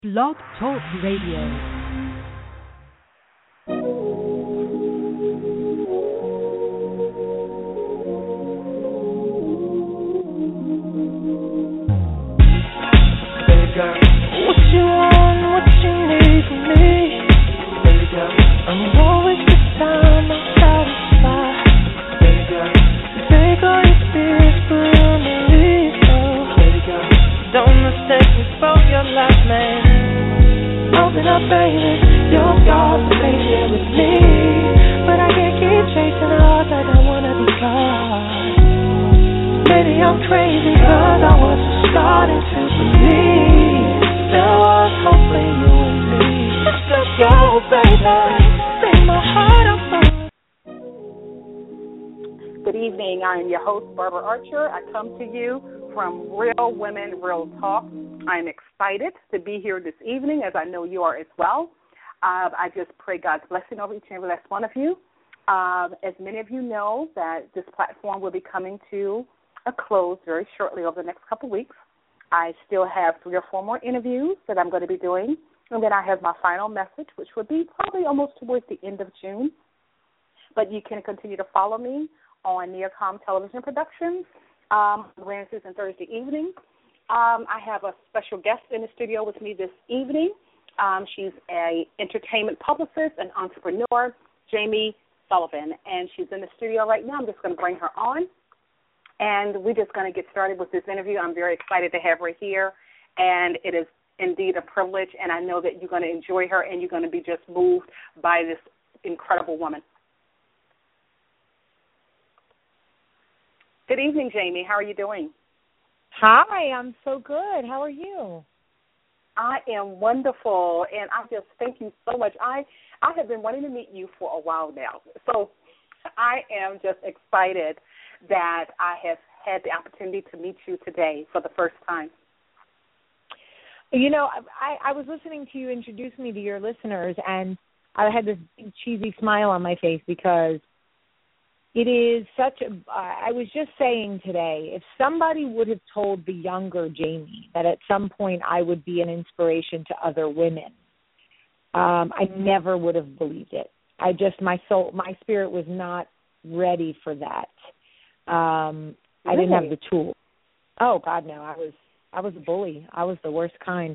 Blog Talk Radio. I am your host, Barbara Archer. I come to you from Real Women, Real Talk. I'm excited to be here this evening, as I know you are as well. I just pray God's blessing over each and every last one of you. As many of you know, that this platform will be coming to a close very shortly over the next couple of weeks. I still have 3 or 4 more interviews that I'm going to be doing, and then I have my final message, which will be probably almost towards the end of June. But you can continue to follow me on Neocom Television Productions, Wednesdays and Thursday evening. I have a special guest in the studio with me this evening. She's an entertainment publicist and entrepreneur, Jamie Sullivan, and she's in the studio right now. I'm just going to bring her on, and we're just going to get started with this interview. I'm very excited to have her here, and it is indeed a privilege, and I know that you're going to enjoy her, and you're going to be just moved by this incredible woman. Good evening, Jamie. How are you doing? Hi, I'm so good. How are you? I am wonderful, and I just thank you so much. I have been wanting to meet you for a while now, so I am just excited that I have had the opportunity to meet you today for the first time. You know, I was listening to you introduce me to your listeners, and I had this big cheesy smile on my face because it is such a, I was just saying today, if somebody would have told the younger Jamie that at some point I would be an inspiration to other women, I never would have believed it. My spirit was not ready for that. I didn't have the tools. Oh God, no, I was a bully. I was the worst kind.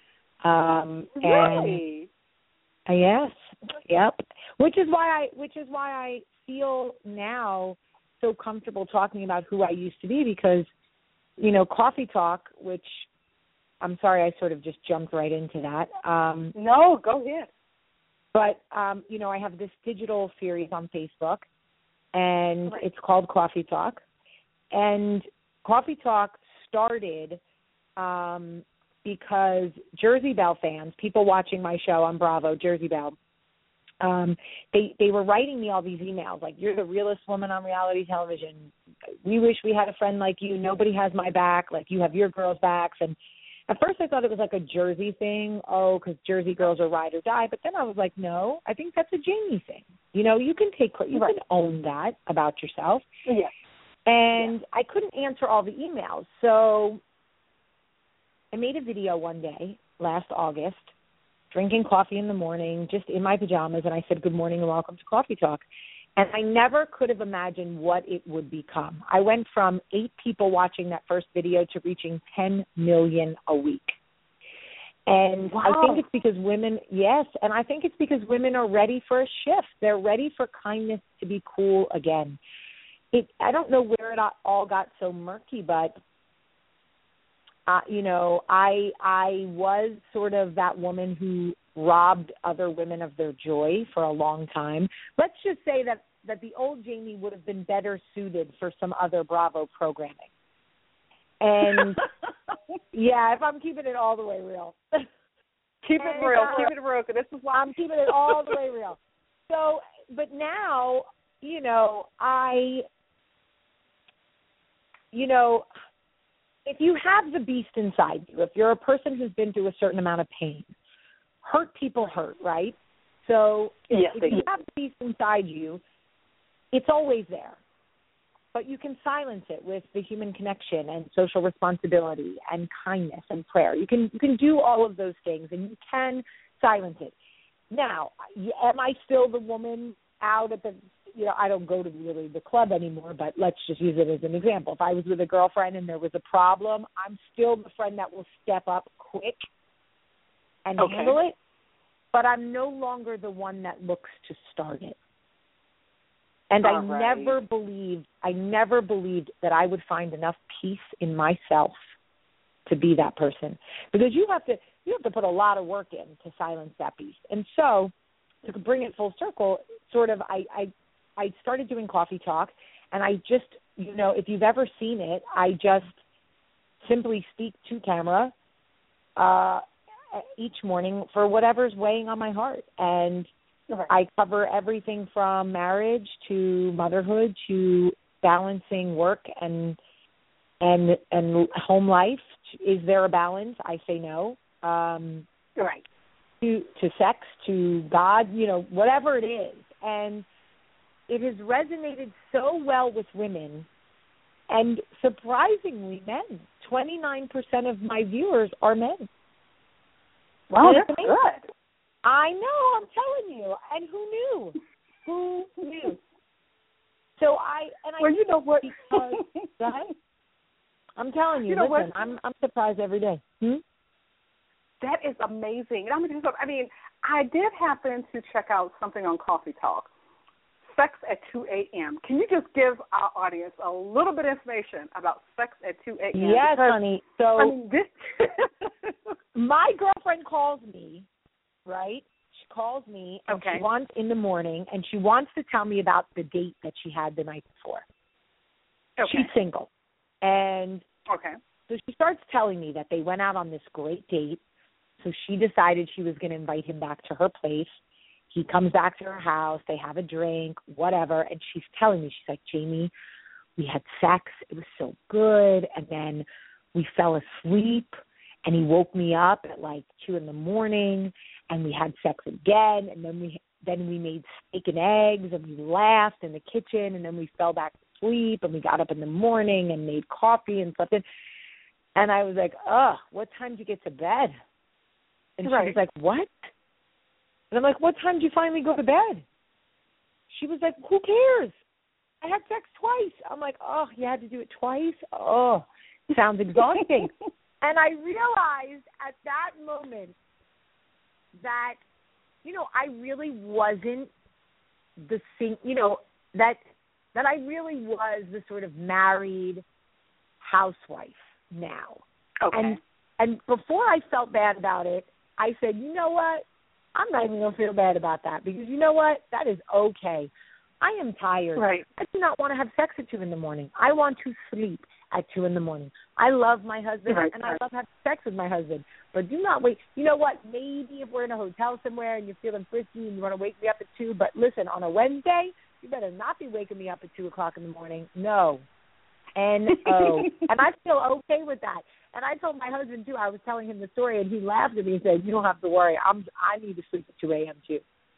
Really? And yes, yep. Which is why I feel now so comfortable talking about who I used to be, because, you know, Coffee Talk, which I'm sorry I sort of just jumped right into that. No, go ahead. But, you know, I have this digital series on Facebook, and It's called Coffee Talk. And Coffee Talk started because Jersey Belle fans, people watching my show on Bravo, Jersey Belle, they were writing me all these emails like, you're the realest woman on reality television. We wish we had a friend like you. Nobody has my back. Like, you have your girls' backs. And at first I thought it was like a Jersey thing. Oh, because Jersey girls are ride or die. But then I was like, no, I think that's a Jamie thing. You know, you can can own that about yourself. Yeah. And I couldn't answer all the emails. So I made a video one day last August, drinking coffee in the morning, just in my pajamas, and I said, good morning and welcome to Coffee Talk. And I never could have imagined what it would become. I went from 8 people watching that first video to reaching 10 million a week. And wow. I think it's because women are ready for a shift. They're ready for kindness to be cool again. I don't know where it all got so murky, but you know, I was sort of that woman who robbed other women of their joy for a long time. Let's just say that the old Jamie would have been better suited for some other Bravo programming. And, yeah, if I'm keeping it all the way real. Keep it real. This is why I'm keeping it all the way real. So, but now, if you have the beast inside you, if you're a person who's been through a certain amount of pain, hurt people hurt, right? So if you have the beast inside you, it's always there. but you can silence it with the human connection and social responsibility and kindness and prayer. You can do all of those things, and you can silence it. Now, am I still the woman out at the, I don't go to really the club anymore, but let's just use it as an example. If I was with a girlfriend and there was a problem, I'm still the friend that will step up quick and handle it, but I'm no longer the one that looks to start it. And I never believed that I would find enough peace in myself to be that person, because you have to put a lot of work in to silence that beast. And so, to bring it full circle, sort of, I started doing Coffee Talk, and I just, if you've ever seen it, I just simply speak to camera each morning for whatever's weighing on my heart, and I cover everything from marriage to motherhood to balancing work and home life. Is there a balance? I say no. To sex, to God, whatever it is. And it has resonated so well with women, and surprisingly men. 29% of my viewers are men. Wow, that's good. I know, I'm telling you. And who knew? So you know what? Because, go ahead. I'm telling you, listen, I'm surprised every day. That is amazing. And I did happen to check out something on Coffee Talk, Sex at 2 a.m. Can you just give our audience a little bit of information about Sex at 2 a.m.? Yes, honey. So this my girlfriend calls me, right? She calls me and she wants in the morning, and she wants to tell me about the date that she had the night before. She's single. And so she starts telling me that they went out on this great date. So she decided she was going to invite him back to her place. He comes back to her house. They have a drink, whatever. And she's telling me, she's like, Jamie, we had sex. It was so good. And then we fell asleep, and he woke me up at like 2 a.m, and we had sex again. And then we made steak and eggs, and we laughed in the kitchen, and then we fell back to sleep, and we got up in the morning and made coffee and slept in. And I was like, what time did you get to bed? And she was like, what? And I'm like, what time did you finally go to bed? She was like, who cares? I had sex twice. I'm like, you had to do it twice? Sounds exhausting. And I realized at that moment that, I really wasn't the thing, that I really was the sort of married housewife now. And before I felt bad about it, I said, you know what? I'm not even going to feel bad about that, because you know what? That is okay. I am tired. I do not want to have sex at 2 a.m. I want to sleep at 2 a.m. I love my husband, and I love having sex with my husband. But do not wait. You know what? Maybe if we're in a hotel somewhere and you're feeling frisky and you want to wake me up at 2, but listen, on a Wednesday, you better not be waking me up at 2 o'clock in the morning. No. N-O. And I feel okay with that. And I told my husband, too, I was telling him the story, and he laughed at me and said, you don't have to worry. I need to sleep at 2 a.m., too.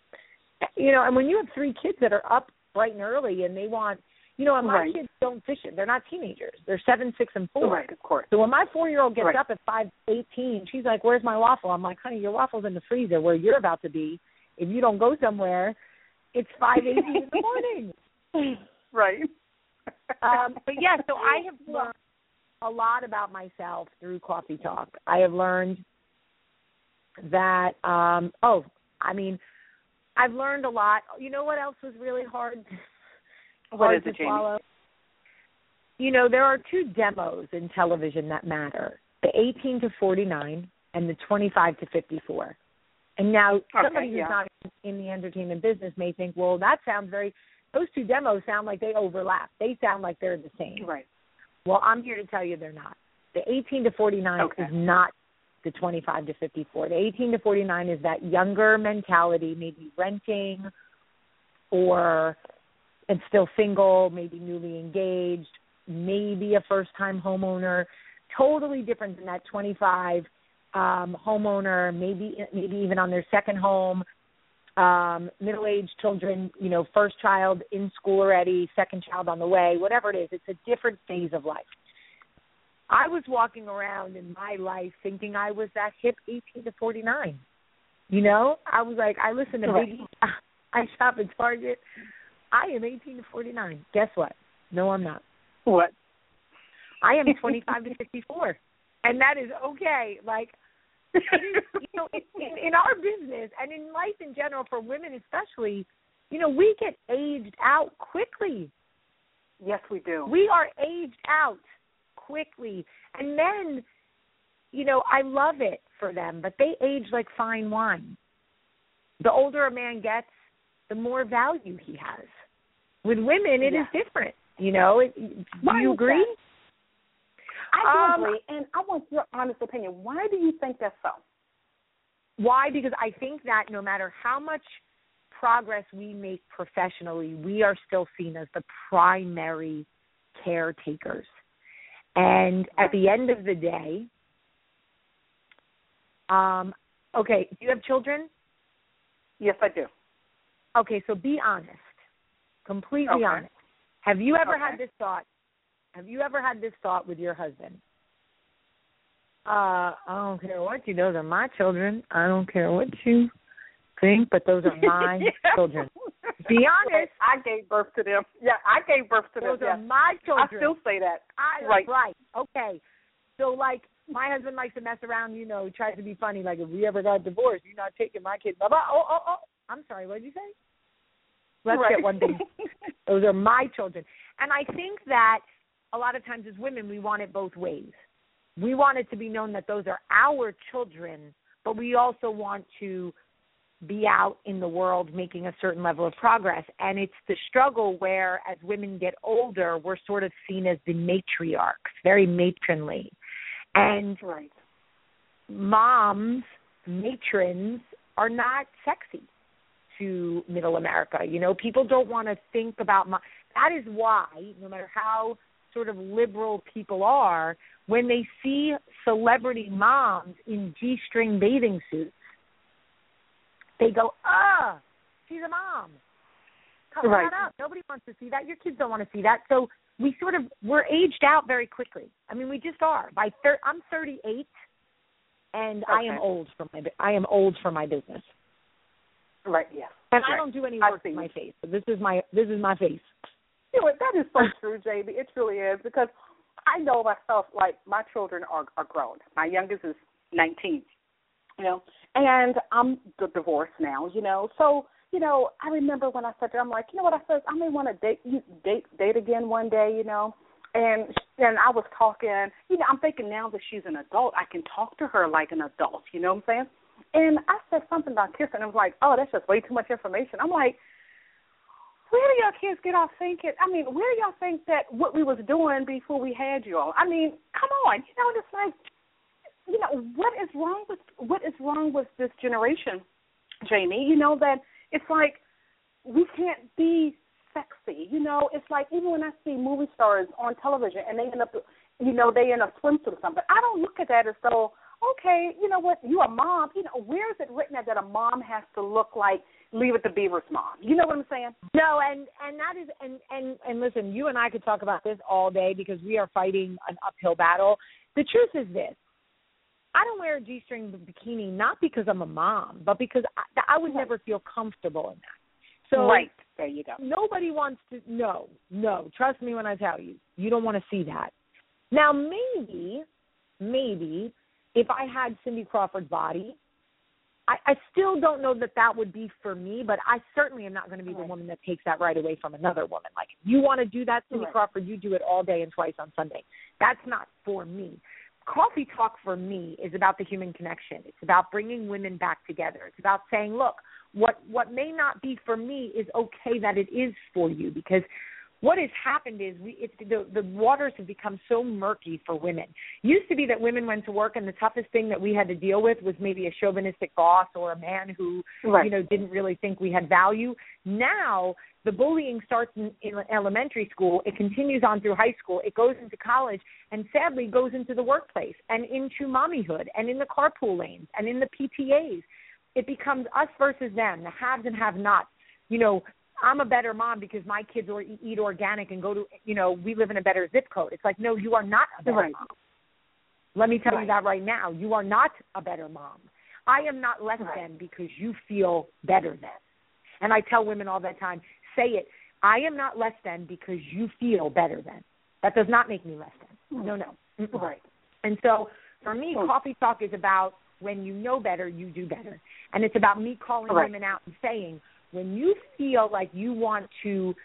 And when you have 3 kids that are up bright and early and they want, and my kids don't fish it. They're not teenagers. They're 7, 6, and 4. Right, of course. So when my 4-year-old gets up at 5:18, she's like, where's my waffle? I'm like, honey, your waffle's in the freezer where you're about to be. If you don't go somewhere, it's 5:18 in the morning. Right. But, yeah, so I have learned a lot about myself through Coffee Talk. I have learned that, I've learned a lot. You know what else was really hard? What is it, Jamie? Swallow? There are 2 demos in television that matter, the 18 to 49 and the 25 to 54. And now somebody who's not in the entertainment business may think, well, that sounds those 2 demos sound like they overlap. They sound like they're the same. Right. Well, I'm here to tell you they're not. The 18 to 49 is not the 25 to 54. The 18 to 49 is that younger mentality, maybe renting and still single, maybe newly engaged, maybe a first-time homeowner, totally different than that 25 homeowner, maybe even on their second home, middle-aged children, first child in school already, second child on the way, whatever it is. It's a different phase of life. I was walking around in my life thinking I was that hip 18 to 49. I was like, I listen to Biggie. I shop at Target. I am 18 to 49. Guess what? No, I'm not. What? I am 25 to 54. And that is okay. Like, in our business and in life in general, for women especially, we get aged out quickly. Yes, we do. We are aged out quickly. And then, I love it for them, but they age like fine wine. The older a man gets, the more value he has. With women, it is different. Do you agree? I do agree, and I want your honest opinion. Why do you think that's so? Why? Because I think that no matter how much progress we make professionally, we are still seen as the primary caretakers. And at the end of the day, okay, do you have children? Yes, I do. Okay, so be honest, completely honest. Have you ever had this thought? Have you ever had this thought with your husband? I don't care what you do. Those are my children. I don't care what you think, but those are my children. Be honest. I gave birth to them. Yeah, I gave birth to them. Those are my children. I still say that. Right. Okay. So, like, my husband likes to mess around, he tries to be funny. Like, if we ever got divorced, you're not taking my kids. Oh. I'm sorry, what did you say? Let's get one thing. Those are my children. And I think that a lot of times as women, we want it both ways. We want it to be known that those are our children, but we also want to be out in the world making a certain level of progress. And it's the struggle where as women get older, we're sort of seen as the matriarchs, very matronly. And moms, matrons, are not sexy to middle America. People don't want to think about that is why, no matter how sort of liberal people are, when they see celebrity moms in G-string bathing suits, they go, she's a mom. Cover that up. Nobody wants to see that. Your kids don't want to see that. So we're aged out very quickly. I mean, we just are. I'm 38, and I am old for my business. Right. Yeah. And I don't do any work with my face. So this is my face. That is so true, JB. It truly is, because I know myself, like, my children are grown. My youngest is 19, and I'm divorced now, So, I remember when I said that, I'm like, you know what, I said, I may want to date again one day, And I was talking, I'm thinking now that she's an adult, I can talk to her like an adult, you know what I'm saying? And I said something about kissing, and I was like, oh, that's just way too much information. I'm like, where do y'all kids get off thinking? I mean, where do y'all think that what we was doing before we had you all? I mean, come on, it's like, what is wrong with this generation, Jamie? That it's like we can't be sexy. It's like even when I see movie stars on television and they end up, they in a swimsuit or something. I don't look at that as though, okay, you know what, you're a mom. Where is it written that a mom has to look like Leave It to Beaver's mom? You know what I'm saying? No, and that is, and listen, you and I could talk about this all day because we are fighting an uphill battle. The truth is this. I don't wear a G-string bikini not because I'm a mom, but because I would never feel comfortable in that. So there you go. Nobody wants to. No. Trust me when I tell you, you don't want to see that. Now, maybe if I had Cindy Crawford's body, I still don't know that would be for me, but I certainly am not going to be the woman that takes that right away from another woman. Like, if you want to do that, Cindy Crawford, you do it all day and twice on Sunday. That's not for me. Coffee Talk for me is about the human connection. It's about bringing women back together. It's about saying, look, what may not be for me is okay that it is for you, because what has happened is the waters have become so murky for women. Used to be that women went to work and the toughest thing that we had to deal with was maybe a chauvinistic boss or a man who, didn't really think we had value. Now the bullying starts in elementary school. It continues on through high school. It goes into college and sadly goes into the workplace and into mommyhood and in the carpool lanes and in the PTAs. it becomes us versus them, the haves and have-nots. You know, I'm a better mom because my kids eat organic and go to, you know, we live in a better zip code. It's like, no, you are not a better mom. Let me tell you that right now. You are not a better mom. I am not less than because you feel better than. And I tell women all the time, say it. I am not less than because you feel better than. That does not make me less than. No. Right. And so for me, Coffee Talk is about when you know better, you do better. And it's about me calling women out and saying, when you feel like you want to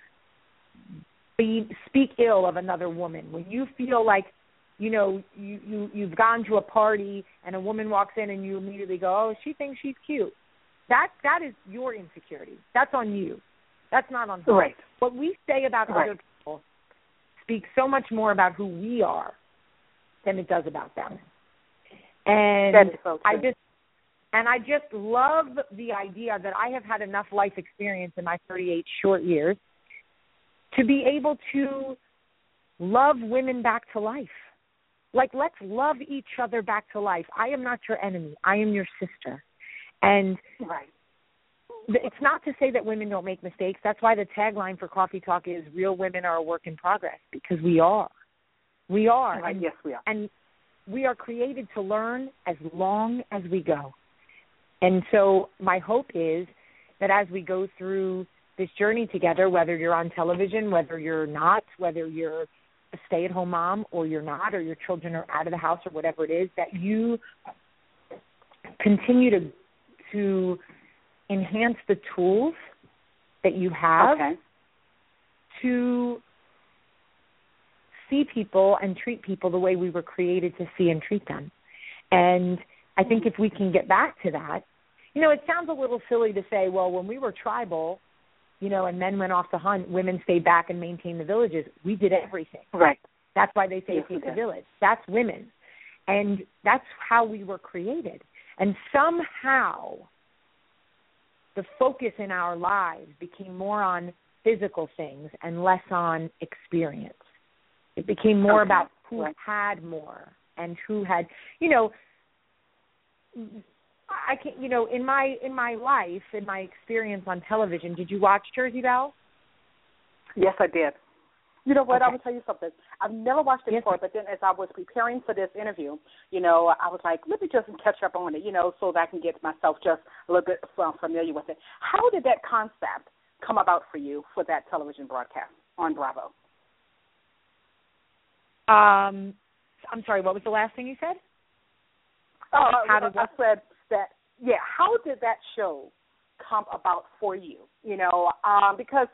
speak ill of another woman, when you feel like, you know, you've gone to a party and a woman walks in and you immediately go, oh, she thinks she's cute. That is your insecurity. That's on you. That's not on her. Right. What we say about other people speaks so much more about who we are than it does about them. And that is so true. I just love the idea that I have had enough life experience in my 38 short years to be able to love women back to life. Like, let's love each other back to life. I am not your enemy. I am your sister. And it's not to say that women don't make mistakes. That's why the tagline for Coffee Talk is real women are a work in progress, because we are. We are. Right. Yes, we are. And we are created to learn as long as we go. And so my hope is that as we go through this journey together, whether you're on television, whether you're not, whether you're a stay-at-home mom or you're not, or your children are out of the house or whatever it is, that you continue to enhance the tools that you have to see people and treat people the way we were created to see and treat them. And I think if we can get back to that, you know, it sounds a little silly to say, well, when we were tribal, you know, and men went off to hunt, women stayed back and maintained the villages. We did everything. Right. That's why they say take the village. That's women. And that's how we were created. And somehow the focus in our lives became more on physical things and less on experience. It became more about who had more and who had, you know, I can't, you know, in my life, in my experience on television, did you watch Jersey Belle? Yes, I did. You know what? I will tell you something. I've never watched it before, but then as I was preparing for this interview, you know, I was like, let me just catch up on it, you know, so that I can get myself just a little bit familiar with it. How did that concept come about for you for that television broadcast on Bravo? I'm sorry, what was the last thing you said? I said that, how did that show come about for you? You know, because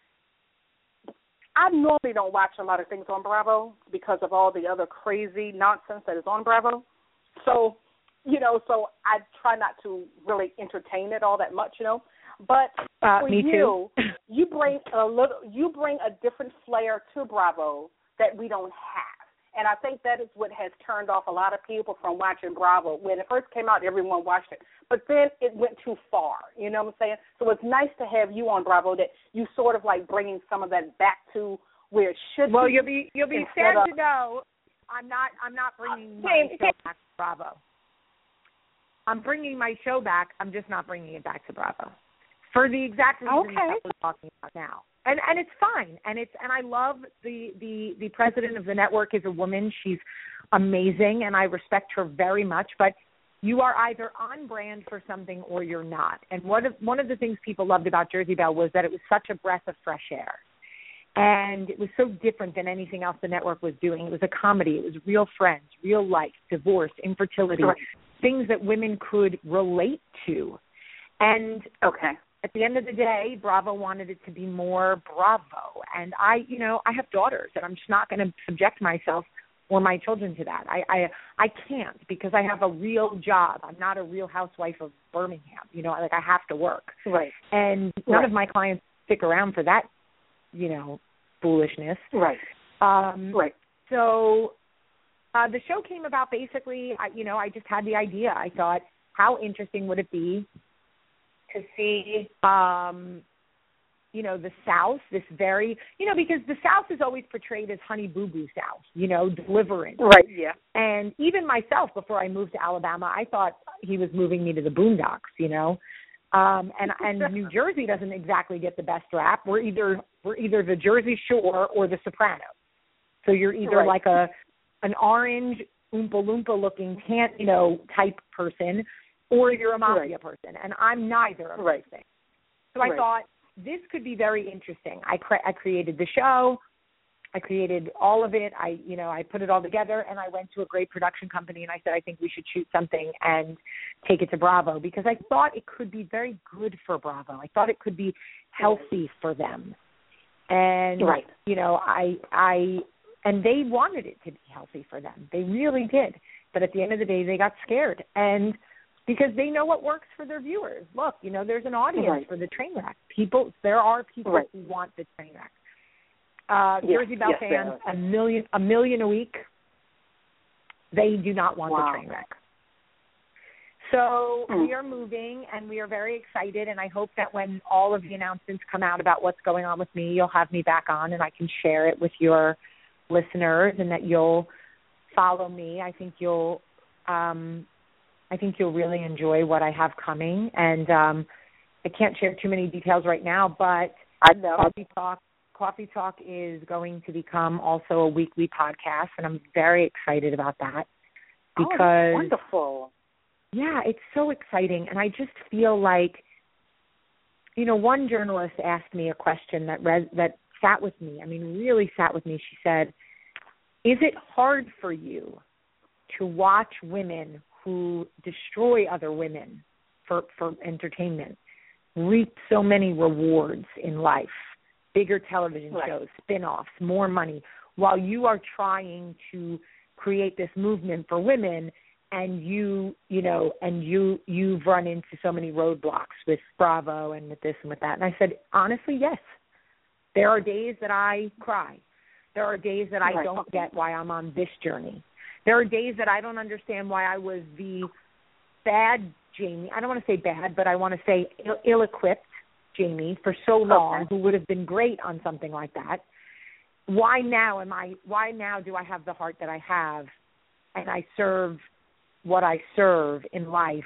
I normally don't watch a lot of things on Bravo because of all the other crazy nonsense that is on Bravo. So, you know, I try not to really entertain it all that much, you know. But for you, you bring a different flair to Bravo that we don't have. And I think that is what has turned off a lot of people from watching Bravo. When it first came out, everyone watched it. But then it went too far, you know what I'm saying? So it's nice to have you on Bravo, that you sort of like bringing some of that back to where it should be. Well, you'll be sad to know I'm not bringing my show back to Bravo. I'm bringing my show back. I'm just not bringing it back to Bravo for the exact reason that we're talking about now. And it's fine, and I love the president of the network is a woman. She's amazing, and I respect her very much. But you are either on brand for something or you're not. And one of the things people loved about Jersey Belle was that it was such a breath of fresh air, and it was so different than anything else the network was doing. It was a comedy. It was real friends, real life, divorce, infertility, things that women could relate to. And at the end of the day, Bravo wanted it to be more Bravo. And I have daughters, and I'm just not going to subject myself or my children to that. I can't, because I have a real job. I'm not a Real Housewife of Birmingham. You know, like I have to work. Right. And none of my clients stick around for that, you know, foolishness. Right. So the show came about basically, I just had the idea. I thought, how interesting would it be to see the South, this very, because the South is always portrayed as honey boo boo South, deliverance. Right, yeah. And even myself, before I moved to Alabama, I thought he was moving me to the boondocks, and New Jersey doesn't exactly get the best rap. We're either the Jersey Shore or the Sopranos. So you're either like an orange Oompa Loompa looking type person, or you're a mafia person, and I'm neither of those things. So I thought this could be very interesting. I created the show. I created all of it. I put it all together, and I went to a great production company, and I said, I think we should shoot something and take it to Bravo, because I thought it could be very good for Bravo. I thought it could be healthy for them. And, and they wanted it to be healthy for them. They really did. But at the end of the day, they got scared. And because they know what works for their viewers. Look, there's an audience for the train wreck. There are people who want the train wreck. Jersey Belle fans, a million a week, they do not want the train wreck. So we are moving, and we are very excited, and I hope that when all of the announcements come out about what's going on with me, you'll have me back on, and I can share it with your listeners, and that you'll follow me. I think you'll really enjoy what I have coming, and I can't share too many details right now, but I know. Coffee Talk is going to become also a weekly podcast, and I'm very excited about that because that's wonderful. Yeah, it's so exciting, and I just feel like, one journalist asked me a question that sat with me. I mean, really sat with me. She said, "Is it hard for you to watch women who destroy other women for entertainment reap so many rewards in life, bigger television shows, spin-offs, more money, while you are trying to create this movement for women, and you've run into so many roadblocks with Bravo and with this and with that?" And I said, honestly, yes. There are days that I cry. There are days that I don't get why I'm on this journey. There are days that I don't understand why I was the bad Jamie. I don't want to say bad, but I want to say ill-equipped Jamie for so long, who would have been great on something like that. Why now do I have the heart that I have, and I serve what I serve in life?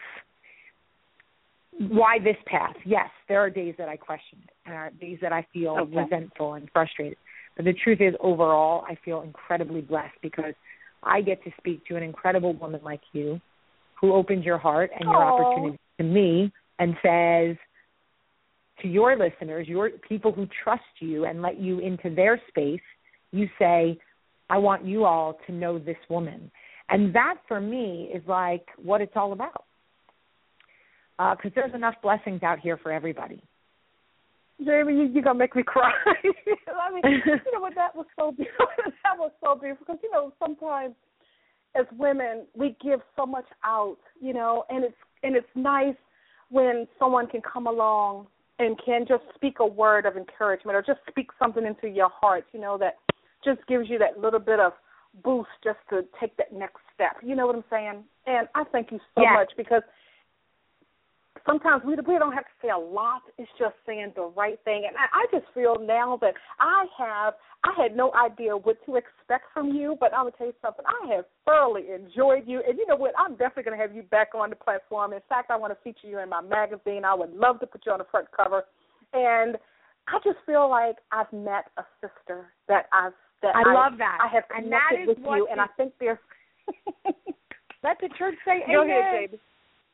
Why this path? Yes, there are days that I question it. There are days that I feel resentful and frustrated. But the truth is, overall, I feel incredibly blessed because I get to speak to an incredible woman like you, who opens your heart and your opportunity to me and says to your listeners, your people who trust you and let you into their space, you say, I want you all to know this woman. And that, for me, is like what it's all about. Because there's enough blessings out here for everybody. Jamie, you're going to make me cry. I mean, you know what, that was so beautiful. That was so beautiful because, sometimes as women, we give so much out, and it's nice when someone can come along and can just speak a word of encouragement or just speak something into your heart, that just gives you that little bit of boost just to take that next step. You know what I'm saying? And I thank you so much because sometimes we don't have to say a lot. It's just saying the right thing. And I just feel now that I had no idea what to expect from you, but I'm going to tell you something. I have thoroughly enjoyed you. And you know what? I'm definitely going to have you back on the platform. In fact, I want to feature you in my magazine. I would love to put you on the front cover. And I just feel like I've met a sister that I love that. I have connected with you, and I think there's let the church say amen. Go ahead, baby.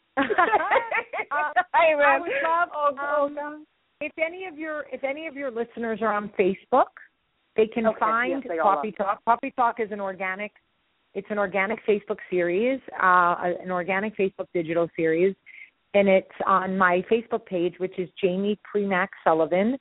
I would love if any of your listeners are on Facebook, they can find Coffee Talk. Coffee Talk is an organic Facebook series, an organic Facebook digital series, and it's on my Facebook page, which is Jamie Premack Sullivan,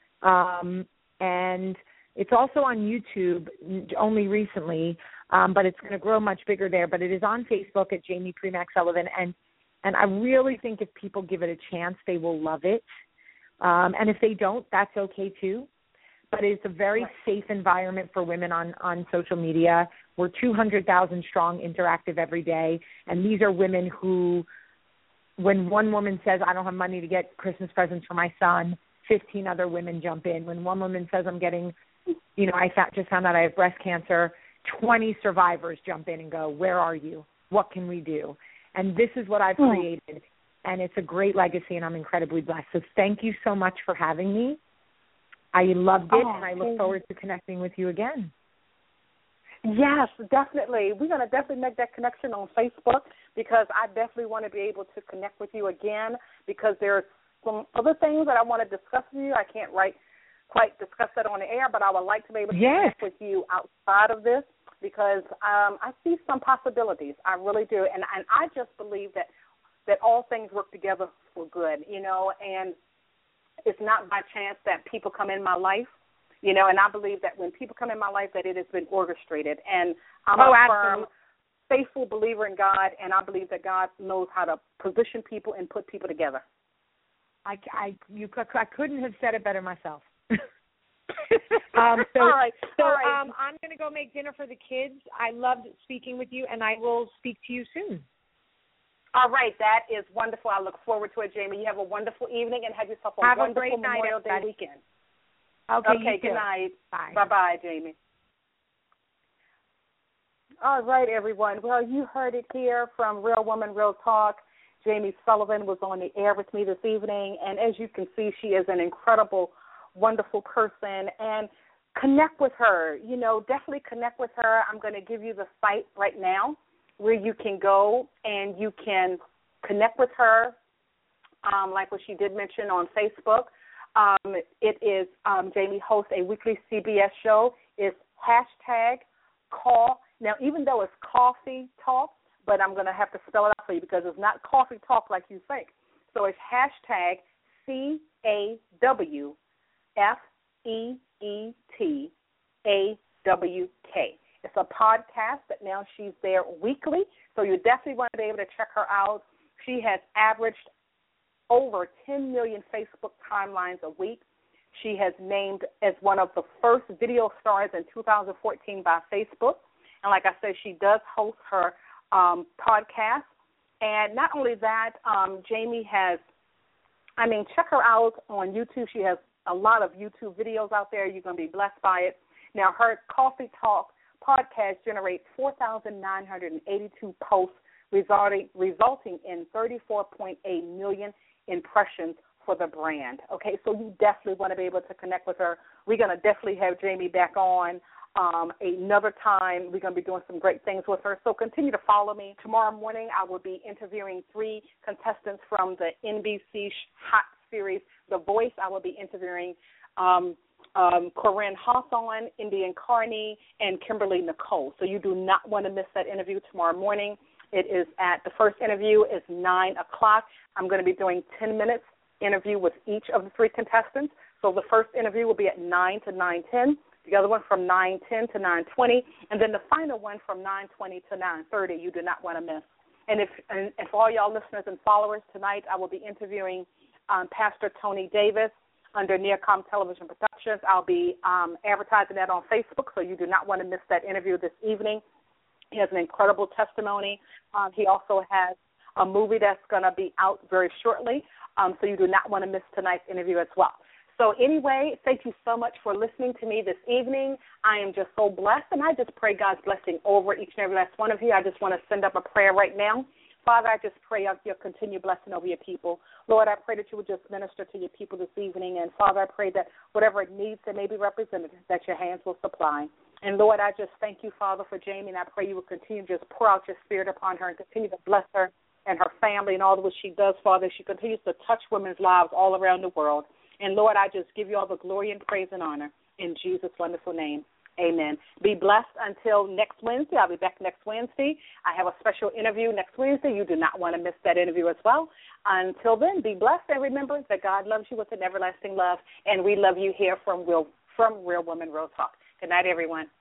and it's also on YouTube only recently, but it's going to grow much bigger there. But it is on Facebook at Jamie Premack Sullivan, and I really think if people give it a chance, they will love it. And if they don't, that's okay too. But it's a very safe environment for women on social media. We're 200,000 strong, interactive every day. And these are women who, when one woman says, I don't have money to get Christmas presents for my son, 15 other women jump in. When one woman says, I'm getting, I just found out I have breast cancer, 20 survivors jump in and go, where are you? What can we do? And this is what I've created, and it's a great legacy, and I'm incredibly blessed. So thank you so much for having me. I loved it, and I look forward to connecting with you again. Yes, definitely. We're going to definitely make that connection on Facebook, because I definitely want to be able to connect with you again, because there are some other things that I want to discuss with you. I can't quite discuss that on the air, but I would like to be able to connect with you outside of this, because I see some possibilities. I really do. And I just believe that all things work together for good, and it's not by chance that people come in my life, and I believe that when people come in my life that it has been orchestrated. And I'm a firm, faithful believer in God, and I believe that God knows how to position people and put people together. I couldn't have said it better myself. All right. I'm going to go make dinner for the kids. I loved speaking with you, and I will speak to you soon. All right. That is wonderful. I look forward to it, Jamie. You have a wonderful evening, and have yourself a wonderful Memorial Day weekend. Okay, good night. Bye. Bye-bye, Jamie. All right, everyone. Well, you heard it here from Real Woman, Real Talk. Jamie Sullivan was on the air with me this evening, and as you can see, she is an incredible, wonderful person. And connect with her. Definitely connect with her. I'm going to give you the site right now where you can go and you can connect with her, like what she did mention on Facebook. It is Jamie hosts a weekly CBS show. It's #call. Now, even though it's Coffee Talk, but I'm going to have to spell it out for you because it's not Coffee Talk like you think. So it's #CAWFEETAWK. It's a podcast, but now she's there weekly, so you definitely want to be able to check her out. She has averaged over 10 million Facebook timelines a week. She has named as one of the first video stars in 2014 by Facebook. And like I said, she does host her podcast. And not only that, Jamie has, check her out on YouTube. She has a lot of YouTube videos out there. You're going to be blessed by it. Now, her Coffee Talk podcast generates 4,982 posts, resulting in 34.8 million impressions for the brand. Okay, so you definitely want to be able to connect with her. We're going to definitely have Jamie back on another time. We're going to be doing some great things with her. So continue to follow me. Tomorrow morning, I will be interviewing 3 contestants from the NBC Hot Series, The Voice. I will be interviewing Corinne Hawthorne, Indian Carney, and Kimberly Nicole. So you do not want to miss that interview tomorrow morning. The first interview is 9 o'clock. I'm going to be doing 10 minutes interview with each of the 3 contestants. So the first interview will be at 9 to 9:10, the other one from 9:10 to 9:20, and then the final one from 9:20 to 9:30. You do not want to miss. And for all y'all listeners and followers, tonight I will be interviewing Pastor Tony Davis under Neocom Television Productions. I'll be advertising that on Facebook, so you do not want to miss that interview this evening. He has an incredible testimony. He also has a movie that's going to be out very shortly, so you do not want to miss tonight's interview as well. So anyway, thank you so much for listening to me this evening. I am just so blessed, and I just pray God's blessing over each and every last one of you. I just want to send up a prayer right now. Father, I just pray your continued blessing over your people. Lord, I pray that you would just minister to your people this evening. And, Father, I pray that whatever needs that may be represented, that your hands will supply. And, Lord, I just thank you, Father, for Jamie, and I pray you will continue to just pour out your spirit upon her and continue to bless her and her family and all that she does, Father. She continues to touch women's lives all around the world. And, Lord, I just give you all the glory and praise and honor in Jesus' wonderful name. Amen. Be blessed until next Wednesday. I'll be back next Wednesday. I have a special interview next Wednesday. You do not want to miss that interview as well. Until then, be blessed and remember that God loves you with an everlasting love, and we love you here from Real Woman, Real Talk. Good night, everyone.